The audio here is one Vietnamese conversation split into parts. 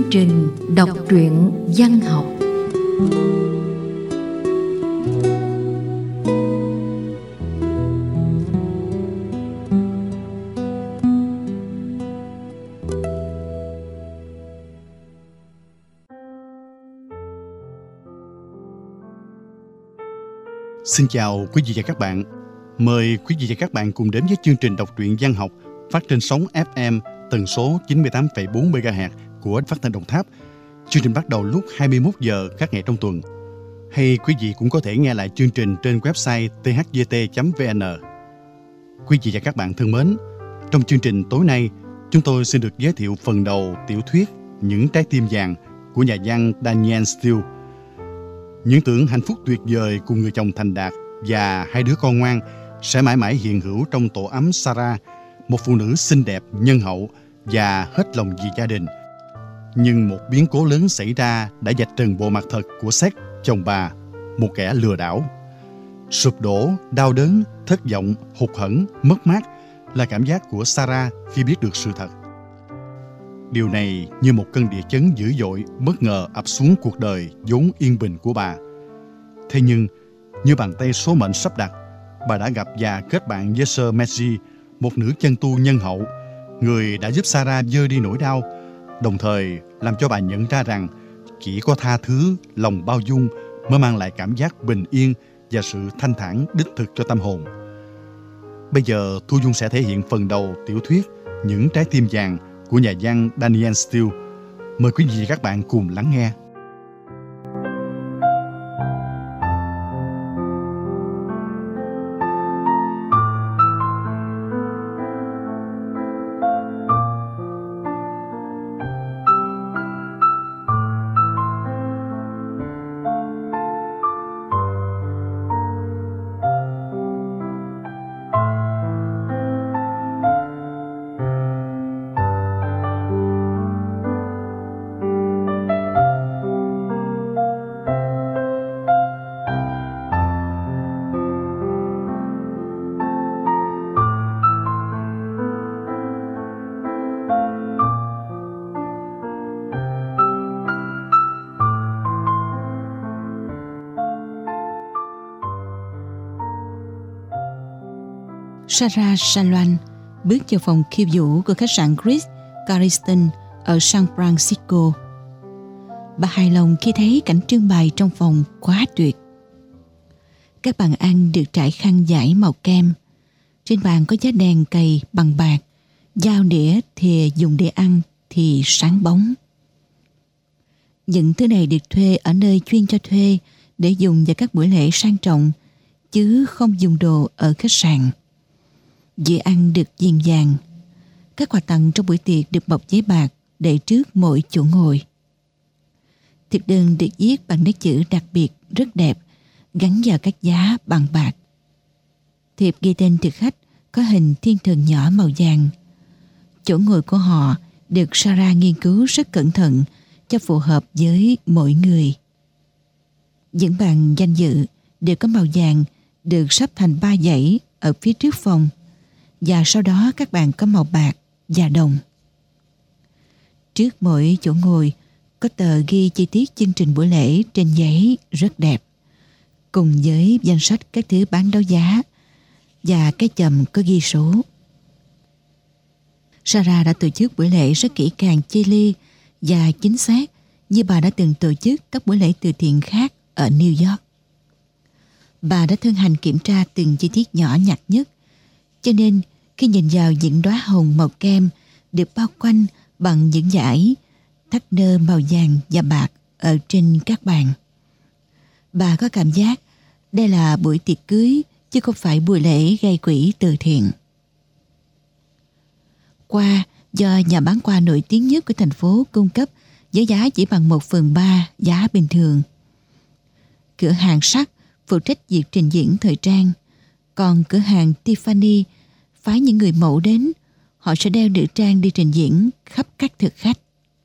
trình đọc truyện văn học. Xin chào quý vị và các bạn. Mời quý vị và các bạn cùng đến với chương trình đọc truyện văn học phát trên sóng FM tần số 98,4 MHz của Phát thanh Đồng Tháp. Chương trình bắt đầu lúc 21 giờ các ngày trong tuần. Hay quý vị cũng có thể nghe lại chương trình trên website thgt.vn. Quý vị và các bạn thân mến, trong chương trình tối nay, chúng tôi xin được giới thiệu phần đầu tiểu thuyết Những trái tim vàng của nhà văn Danielle Steel. Những tưởng hạnh phúc tuyệt vời cùng người chồng thành đạt và hai đứa con ngoan sẽ mãi mãi hiện hữu trong tổ ấm Sarah, một phụ nữ xinh đẹp, nhân hậu và hết lòng vì gia đình. Nhưng một biến cố lớn xảy ra đã vạch trần bộ mặt thật của Seth, chồng bà, một kẻ lừa đảo. Sụp đổ, đau đớn, thất vọng, hụt hẫng, mất mát là cảm giác của Sarah khi biết được sự thật. Điều này như một cơn địa chấn dữ dội bất ngờ ập xuống cuộc đời vốn yên bình của bà. Thế nhưng, như bàn tay số mệnh sắp đặt, bà đã gặp và kết bạn với Sir Maggie, một nữ chân tu nhân hậu, người đã giúp Sarah vơi đi nỗi đau, đồng thời làm cho bà nhận ra rằng chỉ có tha thứ, lòng bao dung mới mang lại cảm giác bình yên và sự thanh thản đích thực cho tâm hồn. Bây giờ Thu Dung sẽ thể hiện phần đầu tiểu thuyết Những trái tim vàng của nhà văn Danielle Steel. Mời quý vị và các bạn cùng lắng nghe. Sarah Salwan bước vào phòng khiêu vũ của khách sạn Ritz-Carlton ở San Francisco. Bà hài lòng khi thấy cảnh trưng bày trong phòng quá tuyệt. Các bàn ăn được trải khăn vải màu kem. Trên bàn có giá đèn cầy bằng bạc, dao đĩa thìa dùng để ăn thì sáng bóng. Những thứ này được thuê ở nơi chuyên cho thuê để dùng vào các buổi lễ sang trọng, chứ không dùng đồ ở khách sạn. Dĩa ăn được viền vàng. Các quà tặng trong buổi tiệc được bọc giấy bạc để trước mỗi chỗ ngồi. Thực đơn được viết bằng nét chữ đặc biệt rất đẹp, gắn vào các giá bằng bạc. Thiệp ghi tên thực khách có hình thiên thần nhỏ màu vàng. Chỗ ngồi của họ được Sarah nghiên cứu rất cẩn thận cho phù hợp với mỗi người. Những bàn danh dự đều có màu vàng được sắp thành 3 dãy ở phía trước phòng, và sau đó các bàn có màu bạc và đồng. Trước mỗi chỗ ngồi có tờ ghi chi tiết chương trình buổi lễ trên giấy rất đẹp, cùng với danh sách các thứ bán đấu giá và cái chùm có ghi số. Sarah đã tổ chức buổi lễ rất kỹ càng, chi ly và chính xác như bà đã từng tổ chức các buổi lễ từ thiện khác ở New York. Bà đã thân hành kiểm tra từng chi tiết nhỏ nhặt nhất, cho nên khi nhìn vào những đóa hồng màu kem được bao quanh bằng những dải thắt nơ màu vàng và bạc ở trên các bàn, bà có cảm giác đây là buổi tiệc cưới chứ không phải buổi lễ gây quỹ từ thiện. Quà do nhà bán quà nổi tiếng nhất của thành phố cung cấp với giá chỉ bằng 1/3 giá bình thường. Cửa hàng sắt phụ trách việc trình diễn thời trang, còn cửa hàng Tiffany phái những người mẫu đến, họ sẽ đeo nữ trang đi trình diễn khắp các thực khách.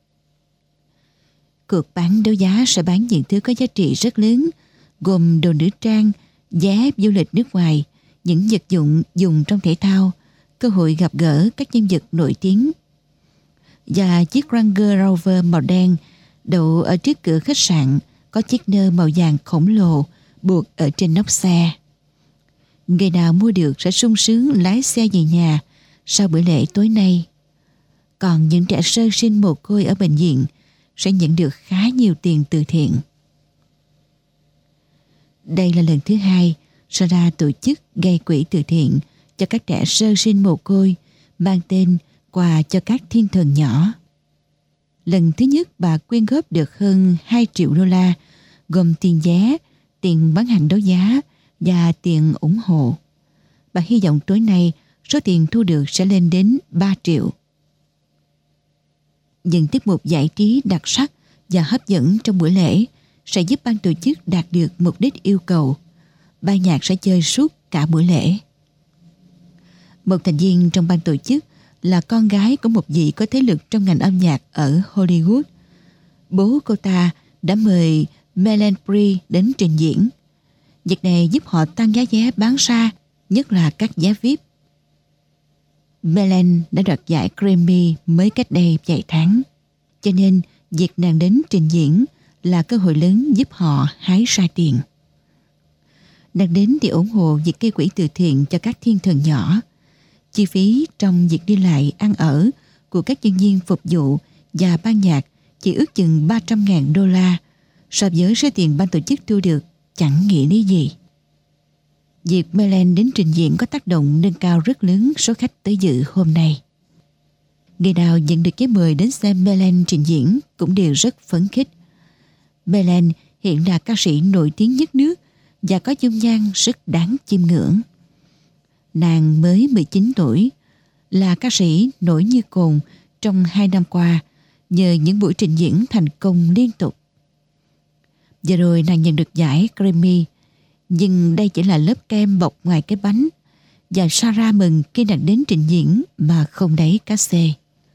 Cuộc bán đấu giá sẽ bán những thứ có giá trị rất lớn, gồm đồ nữ trang, vé du lịch nước ngoài, những vật dụng dùng trong thể thao, cơ hội gặp gỡ các nhân vật nổi tiếng. và chiếc Ranger Rover màu đen đậu ở trước cửa khách sạn có chiếc nơ màu vàng khổng lồ buộc ở trên nóc xe. Người nào mua được sẽ sung sướng lái xe về nhà sau bữa lễ tối nay. Còn những trẻ sơ sinh mồ côi ở bệnh viện sẽ nhận được khá nhiều tiền từ thiện. Đây là lần thứ 2 Sarah tổ chức gây quỹ từ thiện cho các trẻ sơ sinh mồ côi mang tên Quà cho các thiên thần nhỏ. Lần thứ nhất bà quyên góp được hơn 2 triệu đô la, gồm tiền vé, tiền bán hàng đấu giá và tiền ủng hộ. Bà hy vọng tối nay số tiền thu được sẽ lên đến 3 triệu. Những tiết mục giải trí đặc sắc và hấp dẫn trong buổi lễ sẽ giúp ban tổ chức đạt được mục đích yêu cầu. Ban nhạc sẽ chơi suốt cả buổi lễ. Một thành viên trong ban tổ chức là con gái của một vị có thế lực trong ngành âm nhạc ở Hollywood. Bố cô ta đã mời Mellen Bree đến trình diễn. Việc này giúp họ tăng giá vé bán ra, nhất là các vé VIP. Mellen đã đoạt giải Grammy mới cách đây vài tháng, cho nên việc nàng đến trình diễn là cơ hội lớn giúp họ hái ra tiền. Nàng đến để ủng hộ việc gây quỹ từ thiện cho các thiên thần nhỏ. Chi phí trong việc đi lại ăn ở của các nhân viên phục vụ và ban nhạc chỉ ước chừng 300.000 đô la, so với số tiền ban tổ chức thu được chẳng nghĩa lý gì. Việc Mellen đến trình diễn có tác động nâng cao rất lớn số khách tới dự hôm nay. Người nào nhận được giấy mời đến xem Mellen trình diễn cũng đều rất phấn khích. Mellen hiện là ca sĩ nổi tiếng nhất nước và có dung nhan rất đáng chiêm ngưỡng. Nàng mới 19 tuổi, là ca sĩ nổi như cồn trong 2 năm qua nhờ những buổi trình diễn thành công liên tục. Giờ rồi nàng nhận được giải Grammy, nhưng đây chỉ là lớp kem bọc ngoài cái bánh, và Sarah mừng khi nàng đến trình diễn mà không đáy cá xê.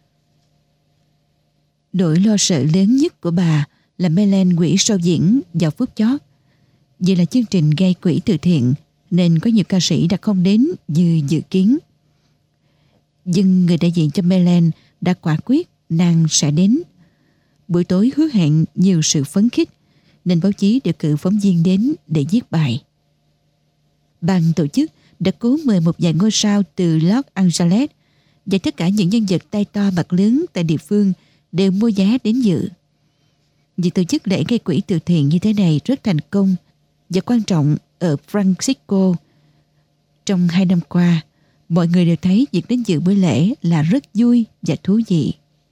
Nỗi lo sợ lớn nhất của bà là Mellen hủy show diễn vào phút chót. Vì là chương trình gây quỹ từ thiện nên có nhiều ca sĩ đã không đến như dự kiến. Nhưng người đại diện cho Mellen đã quả quyết nàng sẽ đến. Buổi tối hứa hẹn nhiều sự phấn khích nên báo chí đều cử phóng viên đến để viết bài. Ban tổ chức đã cố mời một vài ngôi sao từ Los Angeles và tất cả những nhân vật tay to mặt lớn tại địa phương đều mua vé đến dự. Việc tổ chức lễ gây quỹ từ thiện như thế này rất thành công và quan trọng ở Francisco. Trong 2 năm qua, mọi người đều thấy việc đến dự buổi lễ là rất vui và thú vị.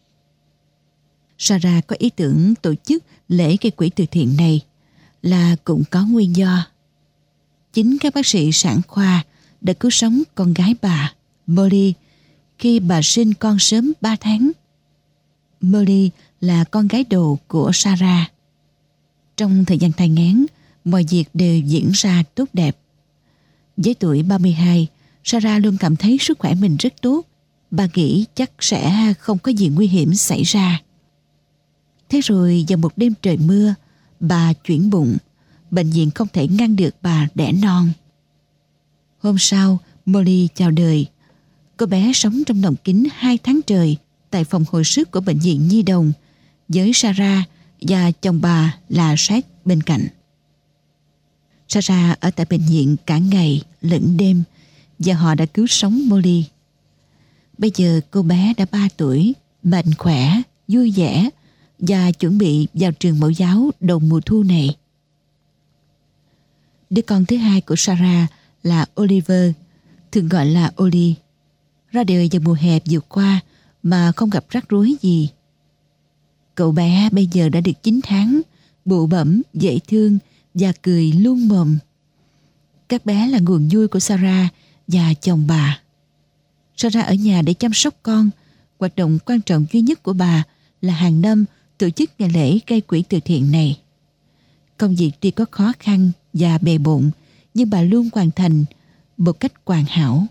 Sarah có ý tưởng tổ chức lễ gây quỹ từ thiện này là cũng có nguyên do. Chính các bác sĩ sản khoa đã cứu sống con gái bà, Molly, khi bà sinh con sớm 3 tháng. Molly là con gái đầu của Sarah. Trong thời gian thai nghén, mọi việc đều diễn ra tốt đẹp. Với tuổi 32, Sarah luôn cảm thấy sức khỏe mình rất tốt. Bà nghĩ chắc sẽ không có gì nguy hiểm xảy ra. Thế rồi vào một đêm trời mưa, bà chuyển bụng. Bệnh viện không thể ngăn được bà đẻ non. Hôm sau, Molly chào đời. Cô bé sống trong lồng kính 2 tháng trời tại phòng hồi sức của bệnh viện Nhi đồng với Sarah và chồng bà là Seth bên cạnh. Sarah ở tại bệnh viện cả ngày lẫn đêm và họ đã cứu sống Molly. Bây giờ cô bé đã 3 tuổi, mạnh khỏe, vui vẻ và chuẩn bị vào trường mẫu giáo đầu mùa thu này. Đứa con thứ hai của Sarah là Oliver, thường gọi là Oli, ra đời vào mùa hè vừa qua mà không gặp rắc rối gì. Cậu bé bây giờ đã được 9 tháng, bụ bẫm, dễ thương và cười luôn mồm. Các bé là nguồn vui của Sarah và chồng bà. Sarah ở nhà để chăm sóc con. Hoạt động quan trọng duy nhất của bà là hàng năm tổ chức ngày lễ gây quỹ từ thiện này. Công việc tuy có khó khăn và bề bộn, nhưng bà luôn hoàn thành một cách hoàn hảo.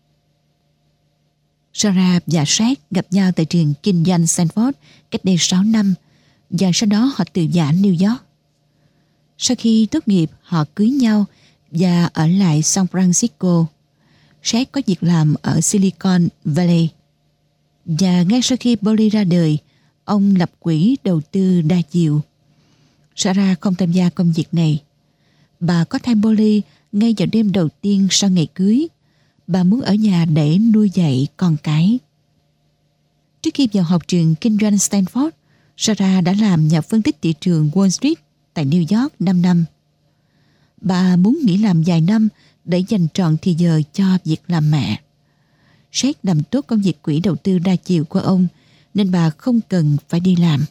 Sarah và Seth gặp nhau tại trường kinh doanh Stanford cách đây 6 năm và sau đó họ từ giã New York. Sau khi tốt nghiệp, họ cưới nhau và ở lại San Francisco. Seth có việc làm ở Silicon Valley. Và ngay sau khi Polly ra đời, ông lập quỹ đầu tư đa chiều. Sarah không tham gia công việc này. Bà có thai Polly ngay vào đêm đầu tiên sau ngày cưới. Bà muốn ở nhà để nuôi dạy con cái. Trước khi vào học trường kinh doanh Stanford, Sarah đã làm nhà phân tích thị trường Wall Street tại New York 5 năm. Bà muốn nghỉ làm vài năm để dành trọn thì giờ cho việc làm mẹ. Sheikh làm tốt công việc quỹ đầu tư đa chiều của ông nên bà không cần phải đi làm.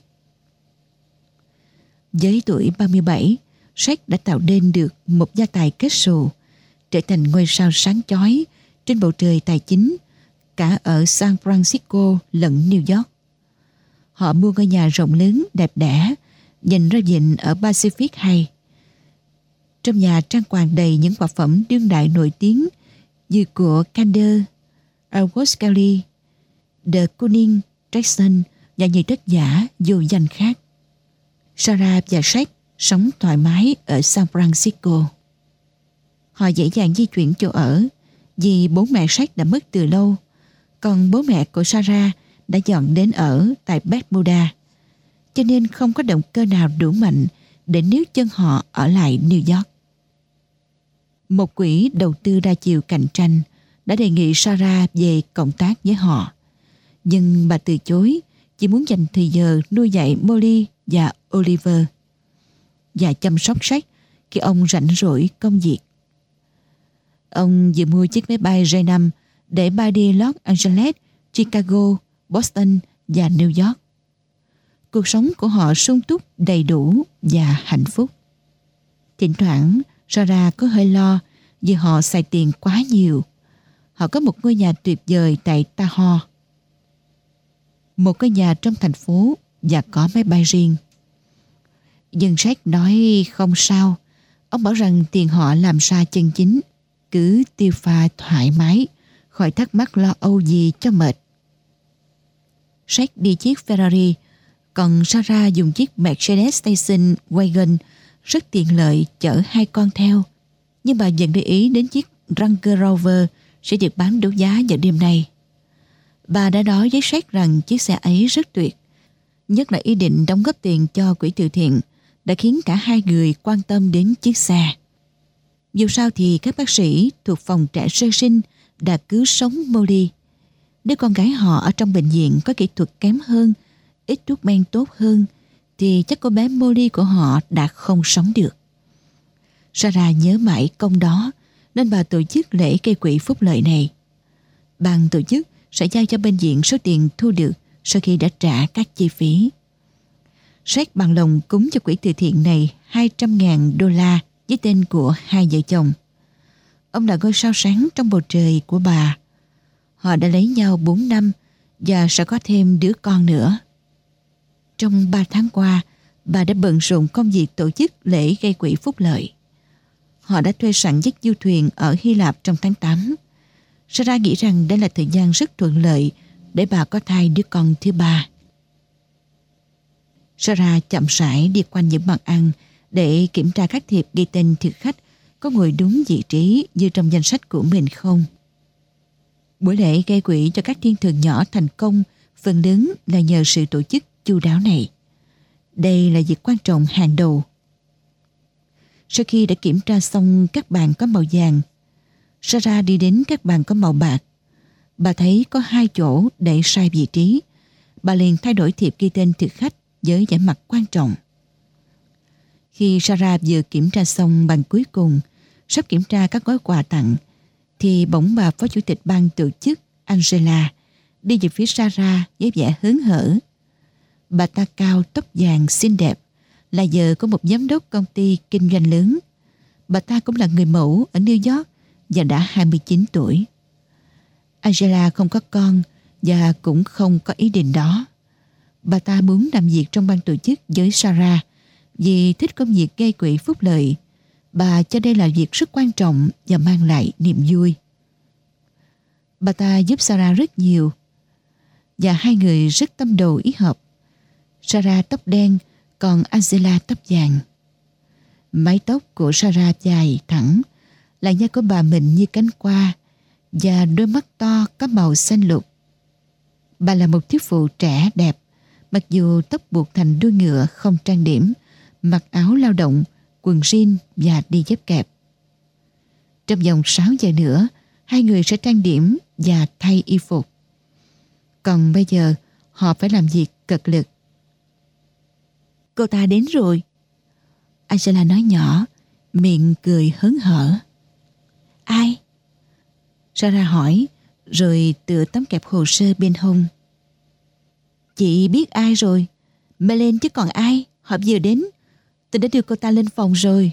Với tuổi 37, Sheikh đã tạo nên được một gia tài kết xù, trở thành ngôi sao sáng chói trên bầu trời tài chính cả ở San Francisco lẫn New York. Họ mua ngôi nhà rộng lớn đẹp đẽ nhìn ra vịnh ở Pacific Hay. Trong nhà trang hoàng đầy những vật phẩm đương đại nổi tiếng như của Kander, August Kelly, De Kooning, Jackson và nhiều tác giả vô danh khác. Sarah và Sheikh sống thoải mái ở San Francisco. Họ dễ dàng di chuyển chỗ ở vì bố mẹ Sheikh đã mất từ lâu, còn bố mẹ của Sarah đã dọn đến ở tại Bermuda, cho nên không có động cơ nào đủ mạnh để níu chân họ ở lại New York. Một quỹ đầu tư đa chiều cạnh tranh đã đề nghị Sarah về cộng tác với họ, nhưng bà từ chối, chỉ muốn dành thời giờ nuôi dạy Molly và Oliver và chăm sóc Sheikh khi ông rảnh rỗi công việc. Ông vừa mua chiếc máy bay J5 để bay đi Los Angeles, Chicago, Boston và New York. Cuộc sống của họ sung túc, đầy đủ và hạnh phúc. Thỉnh thoảng, Sarah có hơi lo vì họ xài tiền quá nhiều. Họ có một ngôi nhà tuyệt vời tại Tahoe, một ngôi nhà trong thành phố và có máy bay riêng. Nhưng Sheikh nói không sao. Ông bảo rằng tiền họ làm ra chân chính, cứ tiêu pha thoải mái, khỏi thắc mắc lo âu gì cho mệt. Sheikh đi chiếc Ferrari, còn Sarah dùng chiếc Mercedes Station Wagon rất tiện lợi chở hai con theo. Nhưng bà vẫn để ý đến chiếc Range Rover sẽ được bán đấu giá vào đêm nay. Bà đã nói với Sheikh rằng chiếc xe ấy rất tuyệt, nhất là ý định đóng góp tiền cho quỹ từ thiện đã khiến cả hai người quan tâm đến chiếc xe. Dù sao thì các bác sĩ thuộc phòng trẻ sơ sinh đã cứu sống Molly. Nếu con gái họ ở trong bệnh viện có kỹ thuật kém hơn, ít thuốc men tốt hơn, thì chắc cô bé Molly của họ đã không sống được. Sarah nhớ mãi công đó nên bà tổ chức lễ gây quỹ phúc lợi này. Ban tổ chức sẽ giao cho bệnh viện số tiền thu được sau khi đã trả các chi phí. Sheikh bằng lòng cúng cho quỹ từ thiện này $200,000 với tên của hai vợ chồng. Ông là ngôi sao sáng trong bầu trời của bà. Họ đã lấy nhau 4 năm và sẽ có thêm đứa con nữa. Trong 3 tháng qua, bà đã bận rộn công việc tổ chức lễ gây quỹ phúc lợi. Họ đã thuê sẵn chiếc du thuyền ở Hy Lạp trong tháng 8. Sarah nghĩ rằng đây là thời gian rất thuận lợi để bà có thai đứa con thứ 3. Sarah chậm rãi đi quanh những bàn ăn để kiểm tra các thiệp ghi tên thực khách có ngồi đúng vị trí như trong danh sách của mình không. Buổi lễ gây quỹ cho các thiên thần nhỏ thành công phần lớn là nhờ sự tổ chức chu đáo này. Đây là việc quan trọng hàng đầu. Sau khi đã kiểm tra xong các bàn có màu vàng, Sarah đi đến các bàn có màu bạc. Bà thấy có 2 chỗ để sai vị trí. Bà liền thay đổi thiệp ghi tên thực khách với vẻ mặt quan trọng. Khi Sarah vừa kiểm tra xong bàn cuối cùng, sắp kiểm tra các gói quà tặng, thì bỗng bà phó chủ tịch ban tổ chức Angela đi về phía Sarah với vẻ hớn hở. Bà ta cao, tóc vàng, xinh đẹp, là vợ của một giám đốc công ty kinh doanh lớn. Bà ta cũng là người mẫu ở New York và đã 29 tuổi. Angela không có con và cũng không có ý định đó. Bà ta muốn làm việc trong ban tổ chức với Sarah vì thích công việc gây quỹ phúc lợi. Bà cho đây là việc rất quan trọng và mang lại niềm vui. Bà ta giúp Sarah rất nhiều và hai người rất tâm đầu ý hợp. Sarah tóc đen, còn Angela tóc vàng. Mái tóc của Sarah dài thẳng, làn da của bà mịn như cánh hoa và đôi mắt to có màu xanh lục. Bà là một thiếu phụ trẻ đẹp, mặc dù tóc buộc thành đuôi ngựa không trang điểm, mặc áo lao động, quần jean và đi dép kẹp. Trong vòng 6 giờ nữa, hai người sẽ trang điểm và thay y phục. Còn bây giờ, họ phải làm việc cật lực. Cô ta đến rồi. Angela nói nhỏ, miệng cười hớn hở. Ai? Sarah hỏi, rồi tựa tấm kẹp hồ sơ bên hông. Chị biết ai rồi. Melen chứ còn ai. Họ vừa đến. Tôi đã đưa cô ta lên phòng rồi.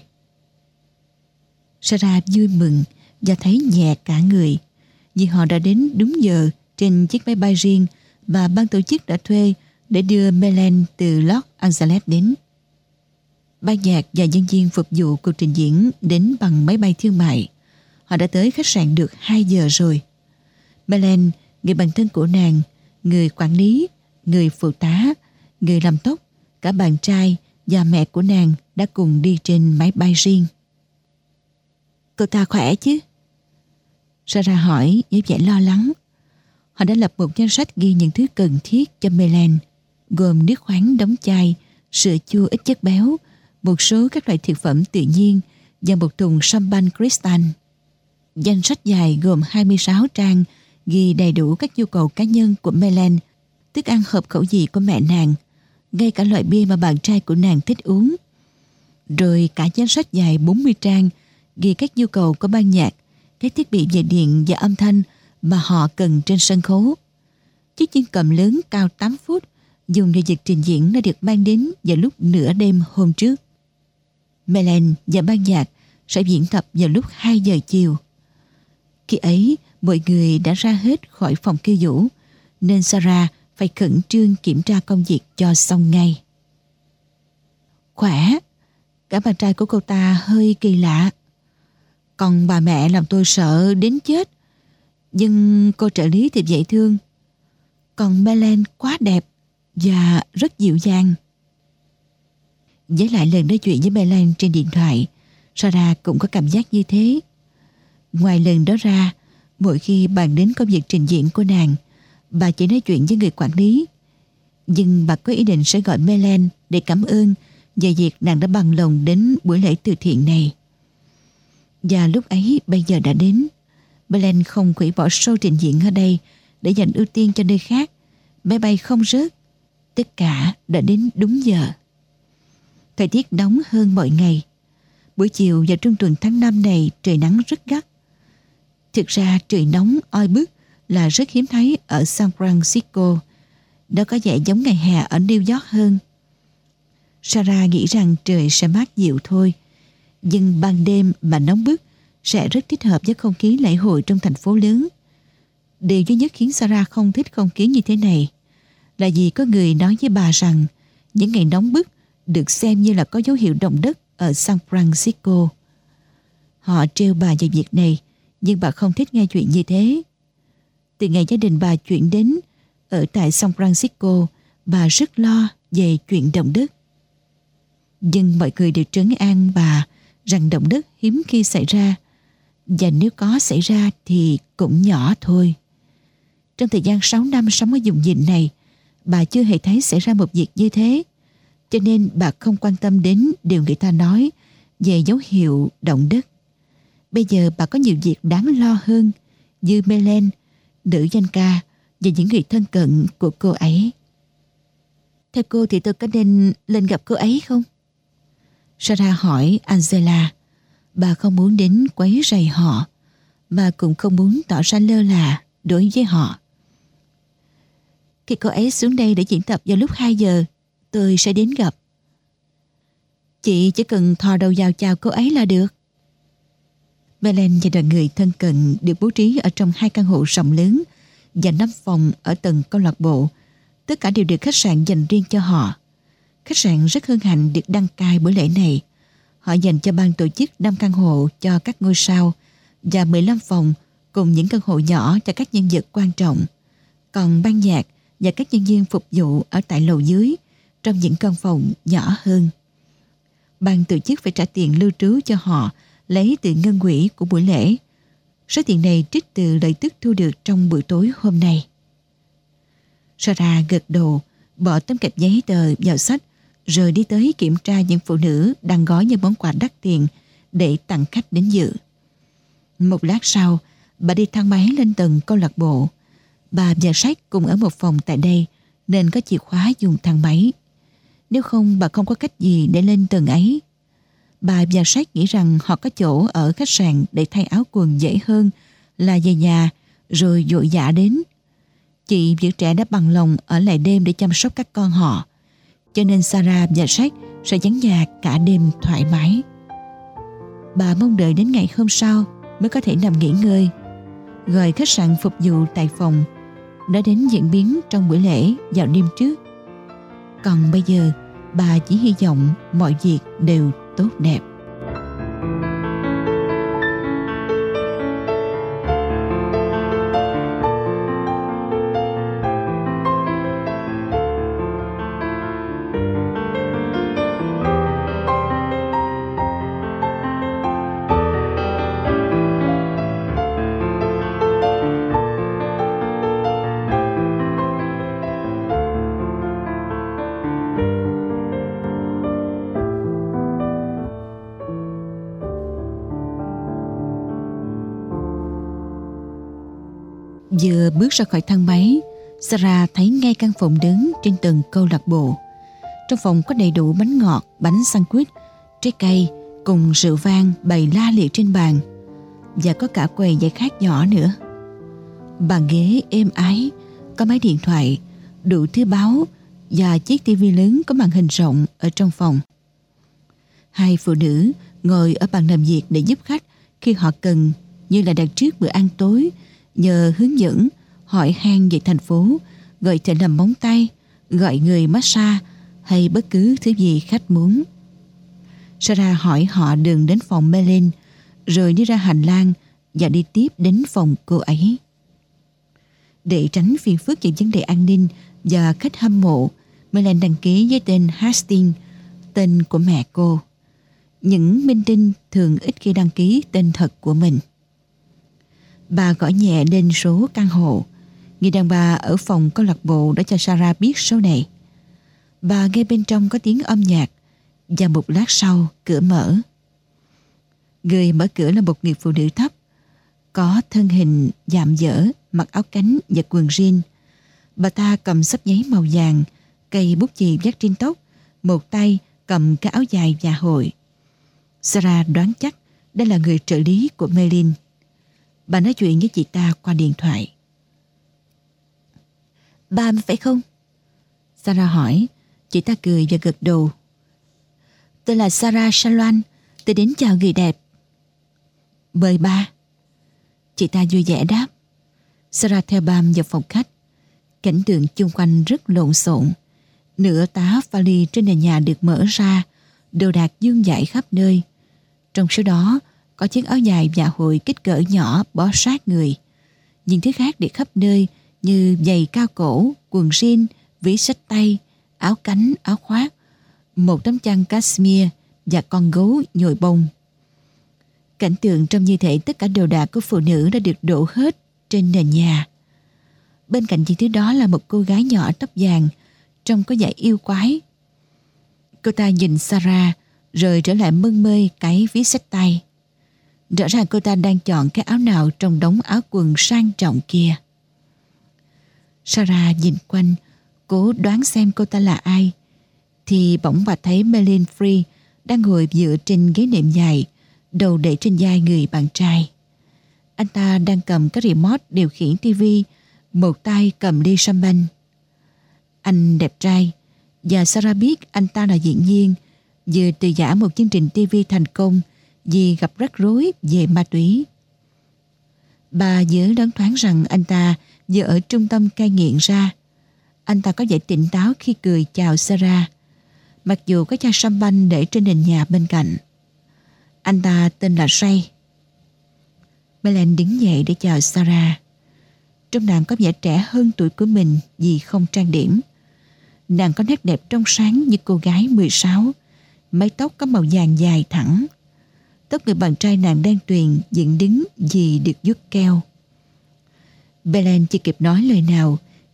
Sarah vui mừng và thấy nhẹ cả người, vì họ đã đến đúng giờ trên chiếc máy bay riêng mà ban tổ chức đã thuê để đưa Melen từ Los Angeles đến. Ban nhạc và nhân viên phục vụ cuộc trình diễn đến bằng máy bay thương mại. Họ đã tới khách sạn được 2 giờ rồi. Melen, người bạn thân của nàng, người quản lý, người phụ tá, người làm tóc, cả bạn trai và mẹ của nàng đã cùng đi trên máy bay riêng. Cô ta khỏe chứ? Sarah hỏi với vẻ lo lắng. Họ đã lập một danh sách ghi những thứ cần thiết cho Melen, gồm nước khoáng đóng chai, sữa chua ít chất béo, một số các loại thực phẩm tự nhiên và một thùng champagne cristal. Danh sách dài gồm 26 trang ghi đầy đủ các nhu cầu cá nhân của Melen, thức ăn hợp khẩu vị của mẹ nàng, ngay cả loại bia mà bạn trai của nàng thích uống. Rồi cả danh sách dài 40 trang ghi các nhu cầu của ban nhạc, các thiết bị về điện và âm thanh mà họ cần trên sân khấu. Chiếc dương cầm lớn cao 8 phút dùng để việc trình diễn đã được mang đến vào lúc nửa đêm hôm trước. Melen và ban nhạc sẽ diễn tập vào lúc 2 giờ chiều. Khi ấy, mọi người đã ra hết khỏi phòng khiêu vũ, nên Sarah phải khẩn trương kiểm tra công việc cho xong ngay. Khỏe, cả bạn trai của cô ta hơi kỳ lạ. Còn bà mẹ làm tôi sợ đến chết. Nhưng cô trợ lý thì dễ thương. Còn Melen quá đẹp và rất dịu dàng. Với lại lần nói chuyện với Melen trên điện thoại, Sarah cũng có cảm giác như thế. Ngoài lần đó ra, mỗi khi bàn đến công việc trình diễn của nàng, bà chỉ nói chuyện với người quản lý. Nhưng bà có ý định sẽ gọi Melen để cảm ơn về việc nàng đã bằng lòng đến buổi lễ từ thiện này. Và lúc ấy bây giờ đã đến. Melen không hủy bỏ show trình diễn ở đây để dành ưu tiên cho nơi khác. Máy bay không rớt. Tất cả đã đến đúng giờ. Thời tiết nóng hơn mọi ngày. Buổi chiều và trung tuần tháng 5 này trời nắng rất gắt. Thực ra trời nóng oi bức là rất hiếm thấy ở San Francisco. Nó có vẻ giống ngày hè ở New York hơn. Sarah nghĩ rằng trời sẽ mát dịu thôi. Nhưng ban đêm mà nóng bức sẽ rất thích hợp với không khí lễ hội trong thành phố lớn. Điều duy nhất khiến Sarah không thích không khí như thế này là vì có người nói với bà rằng những ngày nóng bức được xem như là có dấu hiệu động đất ở San Francisco. Họ trêu bà về việc này, nhưng bà không thích nghe chuyện như thế. Từ ngày gia đình bà chuyển đến ở tại San Francisco, bà rất lo về chuyện động đất. Nhưng mọi người đều trấn an bà rằng động đất hiếm khi xảy ra, và nếu có xảy ra thì cũng nhỏ thôi. Trong thời gian 6 năm sống ở vùng vịnh này, bà chưa hề thấy xảy ra một việc như thế, cho nên bà không quan tâm đến điều người ta nói về dấu hiệu động đất. Bây giờ bà có nhiều việc đáng lo hơn, như Melen, nữ danh ca và những người thân cận của cô ấy. Theo cô thì tôi có nên lên gặp cô ấy không? Sarah hỏi Angela. Bà không muốn đến quấy rầy họ, mà cũng không muốn tỏ ra lơ là đối với họ. Khi cô ấy xuống đây để diễn tập vào lúc 2 giờ, tôi sẽ đến gặp. Chị chỉ cần thò đầu vào chào cô ấy là được. Melen và đoàn người thân cận được bố trí ở trong 2 căn hộ rộng lớn và 5 phòng ở tầng câu lạc bộ. Tất cả đều được khách sạn dành riêng cho họ. Khách sạn rất hân hạnh được đăng cai buổi lễ này. Họ dành cho ban tổ chức 5 căn hộ cho các ngôi sao và 15 phòng cùng những căn hộ nhỏ cho các nhân vật quan trọng. Còn ban nhạc và các nhân viên phục vụ ở tại lầu dưới trong những căn phòng nhỏ hơn. Ban tổ chức phải trả tiền lưu trú cho họ lấy từ ngân quỹ của buổi lễ. Số tiền này trích từ lợi tức thu được trong buổi tối hôm nay. Sarah gật đầu, bỏ tấm kẹp giấy tờ vào sách, rồi đi tới kiểm tra những phụ nữ đang gói những món quà đắt tiền để tặng khách đến dự. Một lát sau, bà đi thang máy lên tầng câu lạc bộ. Bà và Sách cùng ở một phòng tại đây nên có chìa khóa dùng thang máy. Nếu không, bà không có cách gì để lên tầng ấy. Bà và Sách nghĩ rằng họ có chỗ ở khách sạn để thay áo quần dễ hơn là về nhà rồi vội vã đến. Chị vợ trẻ đã bằng lòng ở lại đêm để chăm sóc các con họ, cho nên Sarah và Sách sẽ vắng nhà cả đêm thoải mái. Bà mong đợi đến ngày hôm sau mới có thể nằm nghỉ ngơi. Gọi khách sạn phục vụ tại phòng đã đến diễn biến trong buổi lễ vào đêm trước. Còn bây giờ, bà chỉ hy vọng mọi việc đều tốt đẹp. Vừa bước ra khỏi thang máy, Sarah thấy ngay căn phòng lớn trên tầng câu lạc bộ. Trong phòng có đầy đủ bánh ngọt, bánh sandwich, trái cây cùng rượu vang bày la liệt trên bàn, và có cả quầy giải khát nhỏ nữa. Bàn ghế êm ái, có máy điện thoại, đủ thứ báo và chiếc tivi lớn có màn hình rộng ở trong phòng. Hai phụ nữ ngồi ở bàn làm việc để giúp khách khi họ cần, như là đặt trước bữa ăn tối, nhờ hướng dẫn, hỏi han về thành phố, gọi thợ làm móng tay, gọi người massage hay bất cứ thứ gì khách muốn. Sarah hỏi họ đường đến phòng Melanie, rồi đi ra hành lang và đi tiếp đến phòng cô ấy. Để tránh phiền phức về vấn đề an ninh và khách hâm mộ, Melanie đăng ký với tên Hastings, tên của mẹ cô. Những minh tinh thường ít khi đăng ký tên thật của mình. Bà gõ nhẹ lên số căn hộ. Người đàn bà ở phòng câu lạc bộ đã cho Sarah biết số này. Bà nghe bên trong có tiếng âm nhạc, và một lát sau cửa mở. Người mở cửa là một người phụ nữ thấp, có thân hình dạm dở, mặc áo cánh và quần jean. Bà ta cầm xấp giấy màu vàng, cây bút chì vắt trên tóc, một tay cầm cái áo dài dạ hội. Sarah đoán chắc đây là người trợ lý của Melanie. Bà nói chuyện với chị ta qua điện thoại. Ba phải không? Sarah hỏi. Chị ta cười và gật đầu. Tôi là Sarah Shalwan, tôi đến chào người đẹp. Mời ba. Chị ta vui vẻ đáp. Sarah theo Bam vào phòng khách. Cảnh tượng chung quanh rất lộn xộn. Nửa tá vali trên nền nhà được mở ra, đồ đạc vương vãi khắp nơi. Trong số đó có chiếc áo dài dạ hội kích cỡ nhỏ bó sát người. Những thứ khác để khắp nơi như giày cao cổ, quần jean, ví xách tay, áo cánh, áo khoác, một tấm chăn cashmere và con gấu nhồi bông. Cảnh tượng trông như thể tất cả đồ đạc của phụ nữ đã được đổ hết trên nền nhà. Bên cạnh những thứ đó là một cô gái nhỏ tóc vàng, trông có vẻ yêu quái. Cô ta nhìn Sarah rồi trở lại mân mê cái ví xách tay. Rõ ràng cô ta đang chọn cái áo nào trong đống áo quần sang trọng kia. Sarah nhìn quanh, cố đoán xem cô ta là ai, thì bỗng bà thấy Melanie Free đang ngồi dựa trên ghế nệm dài, đầu để trên vai người bạn trai. Anh ta đang cầm cái remote điều khiển tivi, một tay cầm ly champagne. Anh đẹp trai, và Sarah biết anh ta là diễn viên, vừa từ giã một chương trình tivi thành công vì gặp rắc rối về ma túy. Bà nhớ đoán thoáng rằng anh ta vừa ở trung tâm cai nghiện ra. Anh ta có vẻ tỉnh táo khi cười chào Sarah, mặc dù có chai champagne để trên nền nhà bên cạnh. Anh ta tên là Ray. Melanie đứng dậy để chào Sarah. Trông nàng có vẻ trẻ hơn tuổi của mình vì không trang điểm. Nàng có nét đẹp trong sáng như cô gái 16, mái tóc có màu vàng dài thẳng. Tóc người bạn trai nàng đen tuyền dựng đứng vì được vuốt keo. Belen chưa kịp nói lời nào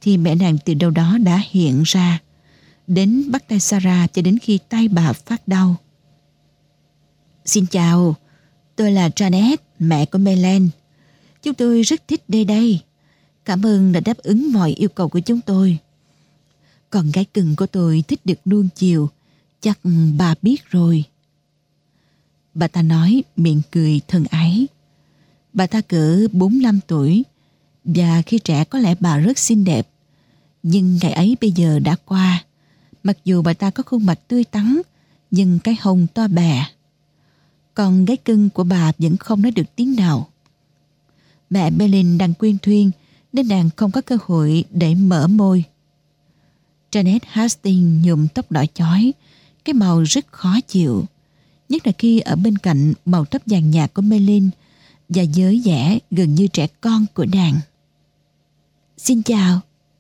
thì mẹ nàng từ đâu đó đã hiện ra, đến bắt tay Sarah cho đến khi tay bà phát đau. Xin chào, tôi là Janet, mẹ của Melen. Chúng tôi rất thích đây. Cảm ơn đã đáp ứng mọi yêu cầu của chúng tôi. Con gái cưng của tôi thích được nuông chiều, chắc bà biết rồi. Bà ta nói miệng cười thân ái. Bà ta cỡ 45 tuổi, và khi trẻ có lẽ bà rất xinh đẹp. Nhưng ngày ấy bây giờ đã qua. Mặc dù bà ta có khuôn mặt tươi tắn, nhưng cái hông to bè. Con gái cưng của bà vẫn không nói được tiếng nào. Mẹ Melin đang quyên thuyên, nên nàng không có cơ hội để mở môi. Janet Hastings nhuộm tóc đỏ chói, cái màu rất khó chịu, nhất là khi ở bên cạnh màu tóc vàng nhạt của Melin và giới vẻ gần như trẻ con của nàng. Xin chào.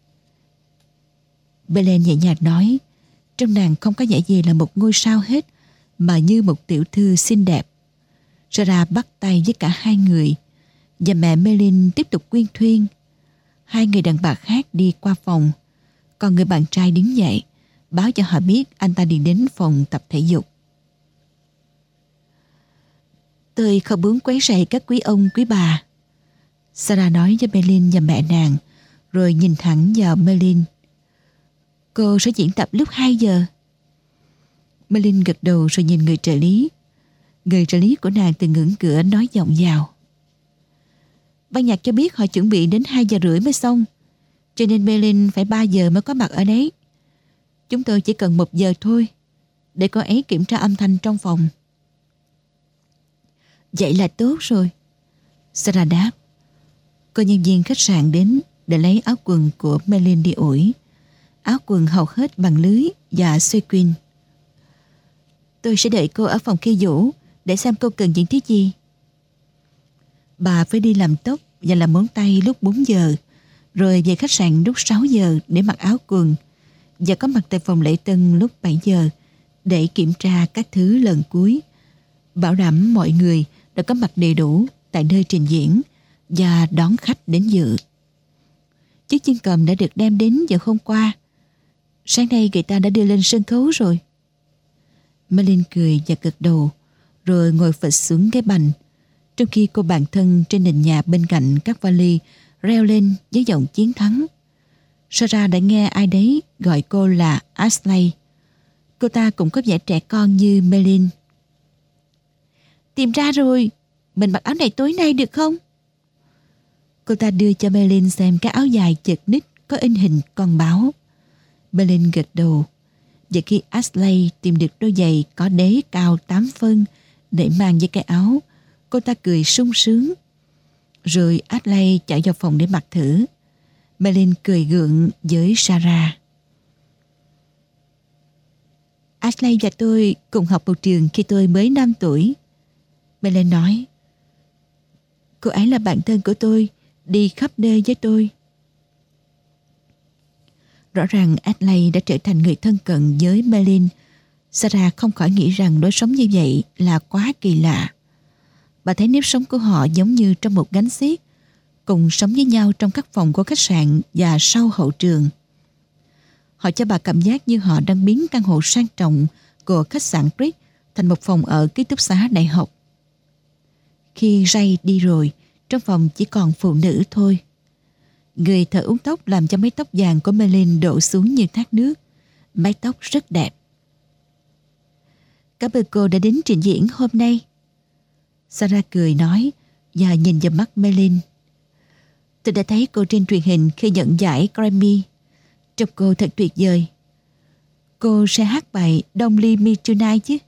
Melin nhẹ nhàng nói, trong nàng không có vẻ gì là một ngôi sao hết, mà như một tiểu thư xinh đẹp. Sarah bắt tay với cả hai người, và mẹ Melin tiếp tục quyên thuyên. Hai người đàn bà khác đi qua phòng, còn người bạn trai đứng dậy, báo cho họ biết anh ta đi đến phòng tập thể dục. Tôi không muốn quấy rầy các quý ông quý bà, Sarah nói với Melin và mẹ nàng, rồi nhìn thẳng vào Melin. Cô sẽ diễn tập lúc 2 giờ. Melin gật đầu rồi nhìn người trợ lý. Người trợ lý của nàng từ ngưỡng cửa nói vọng vào. Ban nhạc cho biết họ chuẩn bị đến 2 giờ rưỡi mới xong, cho nên Melin phải 3 giờ mới có mặt ở đấy. Chúng tôi chỉ cần 1 giờ thôi, để cô ấy kiểm tra âm thanh trong phòng. Vậy là tốt rồi, Sarah đáp. Cô nhân viên khách sạn đến để lấy áo quần của Melin đi ủi. Áo quần hầu hết bằng lưới và sequin. Tôi sẽ đợi cô ở phòng khiêu vũ để xem cô cần những thứ gì. Bà phải đi làm tóc và làm móng tay lúc 4 giờ, rồi về khách sạn lúc 6 giờ để mặc áo quần, và có mặt tại phòng lễ tân lúc 7 giờ để kiểm tra các thứ lần cuối, bảo đảm mọi người đã có mặt đầy đủ tại nơi trình diễn và đón khách đến dự. Chiếc chiên cầm đã được đem đến vào hôm qua. Sáng nay người ta đã đưa lên sân khấu rồi. Melin cười và gật đầu, rồi ngồi phịch xuống cái bành, trong khi cô bạn thân trên nền nhà bên cạnh các vali reo lên với giọng chiến thắng. Sarah đã nghe ai đấy gọi cô là Ashley. Cô ta cũng có vẻ trẻ con như Melin. Tìm ra rồi, mình mặc áo này tối nay được không? Cô ta đưa cho Melin xem cái áo dài chật ních có in hình con báo. Melin gật đầu. Và khi Ashley tìm được đôi giày có đế cao 8 phân để mang với cái áo, cô ta cười sung sướng. Rồi Ashley chạy vào phòng để mặc thử. Melin cười gượng với Sarah. Ashley và tôi cùng học một trường khi tôi mới 5 tuổi. Melin nói. Cô ấy là bạn thân của tôi, đi khắp nơi với tôi. Rõ ràng Ashley đã trở thành người thân cận với Melin. Sarah không khỏi nghĩ rằng lối sống như vậy là quá kỳ lạ. Bà thấy nếp sống của họ giống như trong một gánh xiếc, cùng sống với nhau trong các phòng của khách sạn và sau hậu trường. Họ cho bà cảm giác như họ đang biến căn hộ sang trọng của khách sạn Brick thành một phòng ở ký túc xá đại học. Khi Ray đi rồi, trong phòng chỉ còn phụ nữ thôi. Người thợ uốn tóc làm cho mái tóc vàng của Melin đổ xuống như thác nước. Mái tóc rất đẹp. Cảm ơn cô đã đến trình diễn hôm nay, Sarah cười nói và nhìn vào mắt Melin. Tôi đã thấy cô trên truyền hình khi nhận giải Grammy. Trông cô thật tuyệt vời. Cô sẽ hát bài Don't Leave Me Tonight chứ?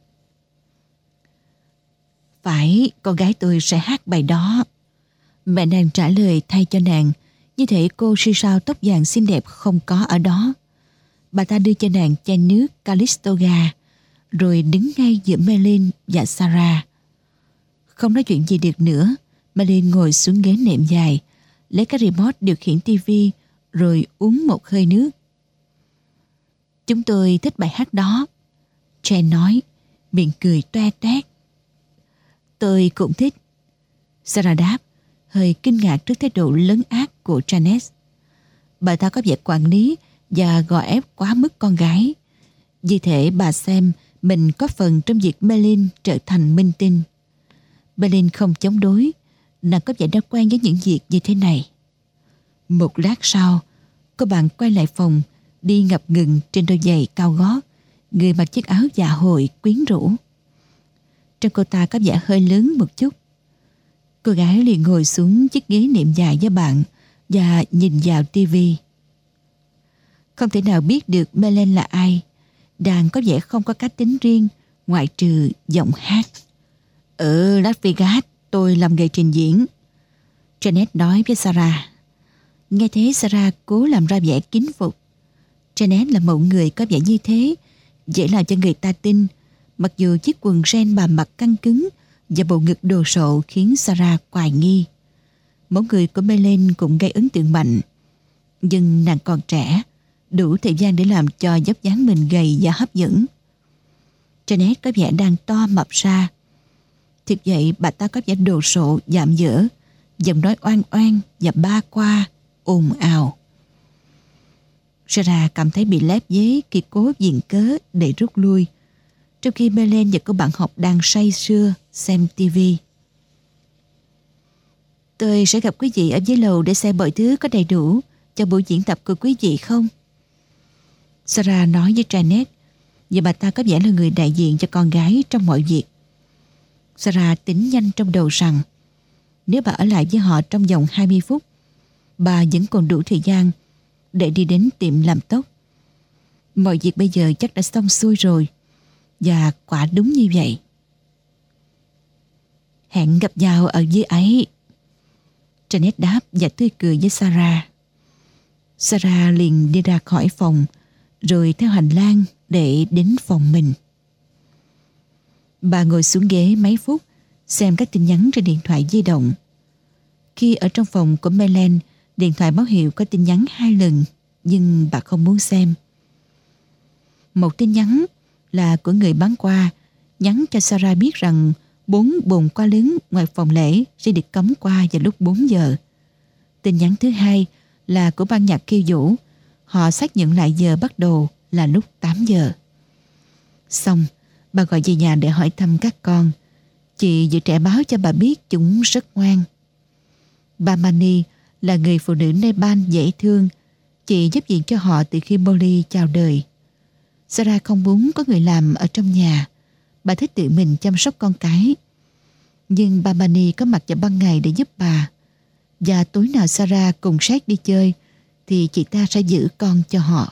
Phải, con gái tôi sẽ hát bài đó. Mẹ nàng trả lời thay cho nàng, như thể cô siêu sao tóc vàng xinh đẹp không có ở đó. Bà ta đưa cho nàng chai nước Calistoga, rồi đứng ngay giữa Melin và Sarah. Không nói chuyện gì được nữa, Melin ngồi xuống ghế nệm dài, lấy cái remote điều khiển tivi, rồi uống một hơi nước. Chúng tôi thích bài hát đó, Jen nói, miệng cười toe toét. Tôi cũng thích, Sarah đáp, hơi kinh ngạc trước thái độ lấn át của Janet. Bà ta có vẻ quản lý và gò ép quá mức con gái. Vì thế bà xem mình có phần trong việc Merlin trở thành minh tinh. Merlin không chống đối, nàng có vẻ đã quen với những việc như thế này. Một lát sau, cô bạn quay lại phòng, đi ngập ngừng trên đôi giày cao gót, người mặc chiếc áo dạ hội quyến rũ. Trông cô ta có vẻ hơi lớn một chút. Cô gái liền ngồi xuống chiếc ghế niệm dài với bạn và nhìn vào tivi. Không thể nào biết được Merlin là ai. Nàng có vẻ không có cá tính riêng ngoại trừ giọng hát. Ở Las Vegas tôi làm nghề trình diễn, Janet nói với Sarah. Nghe thế Sarah cố làm ra vẻ kính phục. Janet là mẫu người có vẻ như thế, dễ làm cho người ta tin, mặc dù chiếc quần ren bà mặc căng cứng và bộ ngực đồ sộ khiến Sarah hoài nghi. Mẫu người của Merlin cũng gây ấn tượng mạnh, nhưng nàng còn trẻ, đủ thời gian để làm cho vóc dáng mình gầy và hấp dẫn. Janet có vẻ đang to mập ra. Thực vậy bà ta có vẻ đồ sộ, dạm dở, giọng nói oan oan và ba qua, ồn ào. Sarah cảm thấy bị lép vế khi cố viện cớ để rút lui, trong khi Merlin và cô bạn học đang say sưa xem tivi. Tôi sẽ gặp quý vị ở dưới lầu để xem mọi thứ có đầy đủ cho buổi diễn tập của quý vị không? Sarah nói với Janet, và bà ta có vẻ là người đại diện cho con gái trong mọi việc. Sarah tính nhanh trong đầu rằng nếu bà ở lại với họ trong vòng 20 phút, bà vẫn còn đủ thời gian để đi đến tiệm làm tóc. Mọi việc bây giờ chắc đã xong xuôi rồi, và quả đúng như vậy. Hẹn gặp nhau ở dưới ấy, Janet đáp và tươi cười với Sarah. Sarah liền đi ra khỏi phòng, rồi theo hành lang để đến phòng mình. Bà ngồi xuống ghế mấy phút, xem các tin nhắn trên điện thoại di động. Khi ở trong phòng của Merlin, điện thoại báo hiệu có tin nhắn 2 lần, nhưng bà không muốn xem. Một tin nhắn là của người bán qua, nhắn cho Sarah biết rằng 4 bồn qua lớn ngoài phòng lễ sẽ được cấm qua vào lúc 4 giờ. Tin nhắn thứ hai là của ban nhạc khiêu vũ, họ xác nhận lại giờ bắt đầu là lúc 8 giờ. Xong, bà gọi về nhà để hỏi thăm các con. Chị giữ trẻ báo cho bà biết chúng rất ngoan. Bà Mani là người phụ nữ Nepal dễ thương. Chị giúp việc cho họ từ khi Molly chào đời. Sarah không muốn có người làm ở trong nhà. Bà thích tự mình chăm sóc con cái. Nhưng bà Mani có mặt vào ban ngày để giúp bà. Và tối nào Sarah cùng Seth đi chơi thì chị ta sẽ giữ con cho họ.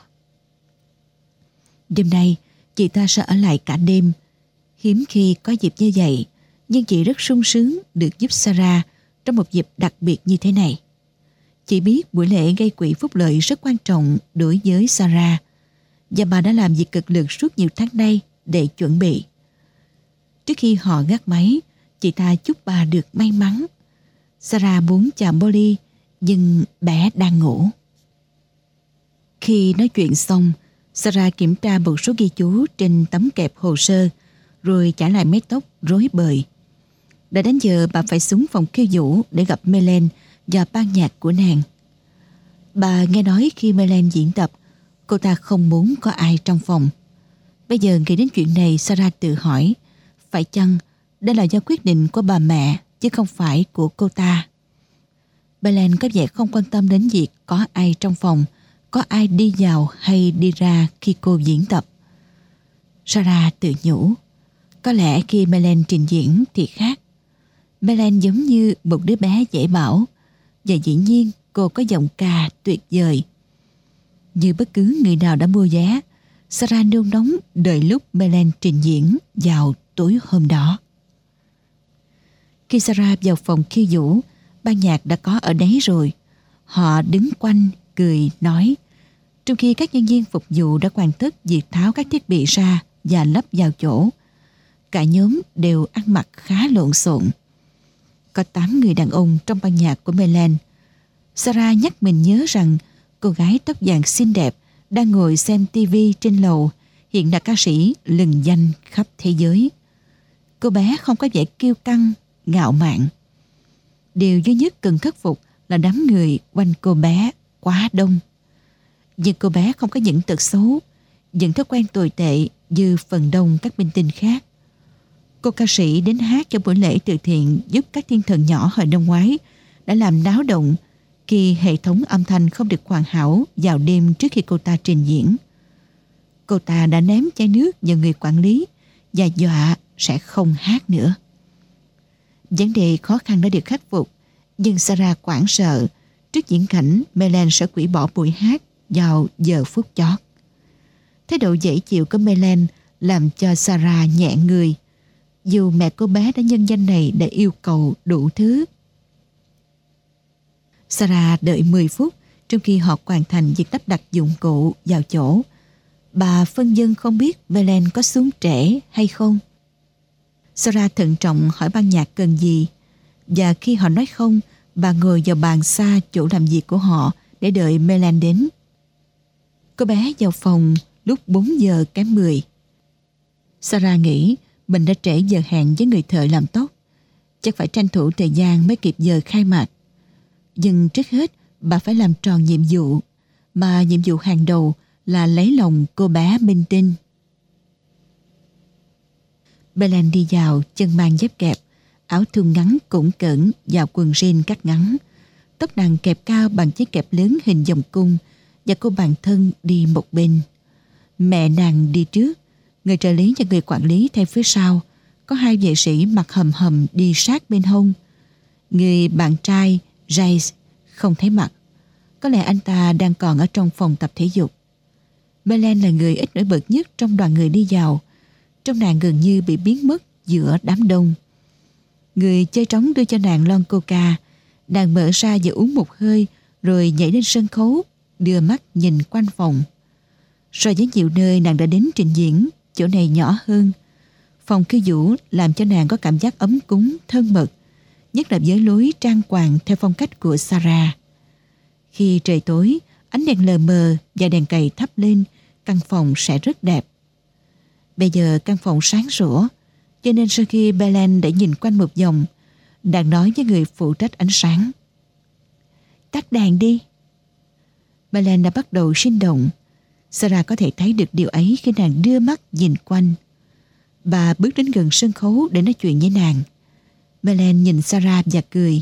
Đêm nay chị ta sẽ ở lại cả đêm. Hiếm khi có dịp như vậy, nhưng chị rất sung sướng được giúp Sarah trong một dịp đặc biệt như thế này. Chị biết buổi lễ gây quỹ phúc lợi rất quan trọng đối với Sarah, và bà đã làm việc cực lực suốt nhiều tháng nay để chuẩn bị. Trước khi họ gác máy, chị ta chúc bà được may mắn. Sarah muốn chào Molly, nhưng bé đang ngủ. Khi nói chuyện xong, Sarah kiểm tra một số ghi chú trên tấm kẹp hồ sơ, rồi trả lại mái tóc rối bời. Đã đến giờ bà phải xuống phòng khiêu vũ để gặp Merlin và ban nhạc của nàng. Bà nghe nói khi Merlin diễn tập, cô ta không muốn có ai trong phòng. Bây giờ nghĩ đến chuyện này, Sarah tự hỏi, phải chăng đây là do quyết định của bà mẹ chứ không phải của cô ta? Merlin có vẻ không quan tâm đến việc có ai trong phòng, có ai đi vào hay đi ra khi cô diễn tập. Sarah tự nhủ, có lẽ khi Merlin trình diễn thì khác. Merlin giống như một đứa bé dễ bảo, và dĩ nhiên cô có giọng ca tuyệt vời. Như bất cứ người nào đã mua vé, Sarah nôn nóng đợi lúc Merlin trình diễn vào tối hôm đó. Khi Sarah vào phòng khiêu vũ, ban nhạc đã có ở đấy rồi. Họ đứng quanh, cười, nói, trong khi các nhân viên phục vụ đã hoàn tất việc tháo các thiết bị ra và lắp vào chỗ. Cả nhóm đều ăn mặc khá lộn xộn. Có 8 người đàn ông trong ban nhạc của Merlin. Sarah nhắc mình nhớ rằng cô gái tóc vàng xinh đẹp đang ngồi xem tivi trên lầu hiện là ca sĩ lừng danh khắp thế giới. Cô bé không có vẻ kiêu căng, ngạo mạn. Điều duy nhất cần khắc phục là đám người quanh cô bé quá đông. Nhưng cô bé không có những tật xấu, những thói quen tồi tệ như phần đông các minh tinh khác. Cô ca sĩ đến hát cho buổi lễ từ thiện giúp các thiên thần nhỏ hồi năm ngoái đã làm náo động khi hệ thống âm thanh không được hoàn hảo vào đêm trước khi cô ta trình diễn. Cô ta đã ném chai nước vào người quản lý và dọa sẽ không hát nữa. Vấn đề khó khăn đã được khắc phục, nhưng Sarah hoảng sợ trước diễn cảnh Melen sẽ hủy bỏ buổi hát vào giờ phút chót. Thái độ dễ chịu của Melen làm cho Sarah nhẹ người, dù mẹ cô bé đã nhân danh này để yêu cầu đủ thứ. Sarah đợi 10 phút trong khi họ hoàn thành việc lắp đặt dụng cụ vào chỗ. Bà phân vân không biết Melen có xuống trễ hay không. Sarah thận trọng hỏi ban nhạc cần gì, và khi họ nói không, bà ngồi vào bàn xa chỗ làm việc của họ để đợi Melen đến. Cô bé vào phòng lúc 4 giờ kém 10. Sarah nghĩ mình đã trễ giờ hẹn với người thợ làm tóc, chắc phải tranh thủ thời gian mới kịp giờ khai mạc. Nhưng trước hết bà phải làm tròn nhiệm vụ, mà nhiệm vụ hàng đầu là lấy lòng cô bé minh tinh. Melen đi vào chân mang dép kẹp, áo thun ngắn củng cỡn và quần jean cắt ngắn. Tóc nàng kẹp cao bằng chiếc kẹp lớn hình vòng cung, và cô bạn thân đi một bên. Mẹ nàng đi trước, người trợ lý và người quản lý theo phía sau. Có 2 vệ sĩ mặc hầm hầm đi sát bên hông. Người bạn trai Jace không thấy mặt, có lẽ anh ta đang còn ở trong phòng tập thể dục. Melen là người ít nổi bật nhất trong đoàn người đi vào. Trong nàng gần như bị biến mất giữa đám đông. Người chơi trống đưa cho nàng lon coca. Nàng mở ra và uống một hơi, rồi nhảy lên sân khấu, đưa mắt nhìn quanh phòng. So với nhiều nơi nàng đã đến trình diễn, chỗ này nhỏ hơn. Phòng khiêu vũ làm cho nàng có cảm giác ấm cúng, thân mật, nhất là với lối trang hoàng theo phong cách của Sarah. Khi trời tối, ánh đèn lờ mờ và đèn cầy thắp lên, căn phòng sẽ rất đẹp. Bây giờ căn phòng sáng sủa, cho nên sau khi Melen đã nhìn quanh một vòng, nàng nói với người phụ trách ánh sáng: "Tắt đèn đi." Melen đã bắt đầu sinh động. Sarah có thể thấy được điều ấy khi nàng đưa mắt nhìn quanh. Bà bước đến gần sân khấu để nói chuyện với nàng. Melen nhìn Sarah và cười.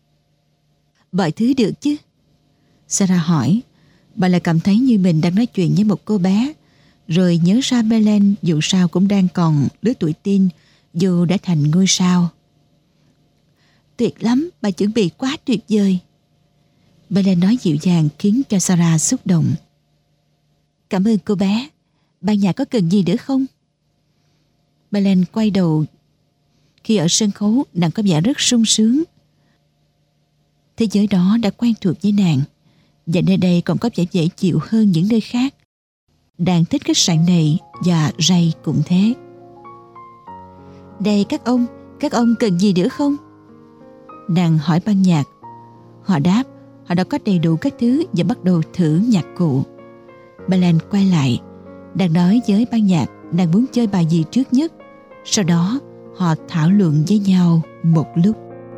"Mọi thứ được chứ?" Sarah hỏi. Bà lại cảm thấy như mình đang nói chuyện với một cô bé, rồi nhớ ra Melen dù sao cũng đang còn lứa tuổi teen, dù đã thành ngôi sao. "Tuyệt lắm, bà chuẩn bị quá tuyệt vời." Melen nói dịu dàng khiến cho Sarah xúc động. "Cảm ơn cô bé. Ban nhạc có cần gì nữa không?" Melen quay đầu. Khi ở sân khấu, nàng có vẻ rất sung sướng. Thế giới đó đã quen thuộc với nàng, và nơi đây còn có vẻ dễ chịu hơn những nơi khác. Nàng thích khách sạn này, và Ray cũng thế. "Đây các ông cần gì nữa không?" Nàng hỏi ban nhạc. Họ đáp họ đã có đầy đủ các thứ và bắt đầu thử nhạc cụ. Melen quay lại. Nàng nói với ban nhạc nàng muốn chơi bài gì trước nhất. Sau đó họ thảo luận với nhau một lúc.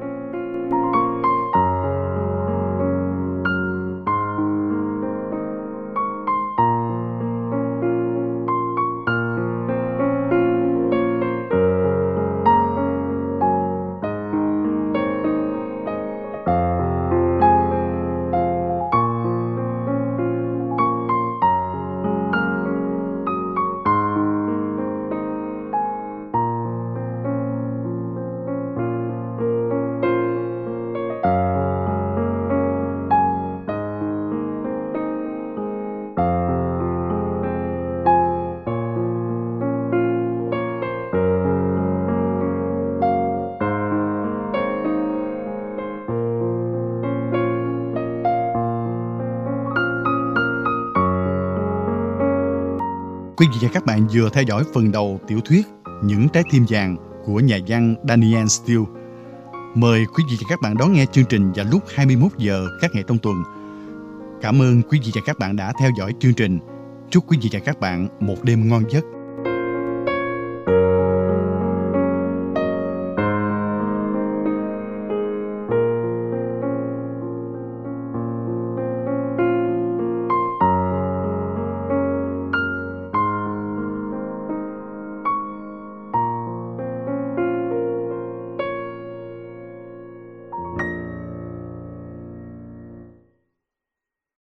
Quý vị và các bạn vừa theo dõi phần đầu tiểu thuyết Những trái tim vàng của nhà văn Danielle Steel. Mời quý vị và các bạn đón nghe chương trình vào lúc 21 giờ các ngày trong tuần. Cảm ơn quý vị và các bạn đã theo dõi chương trình. Chúc quý vị và các bạn một đêm ngon giấc.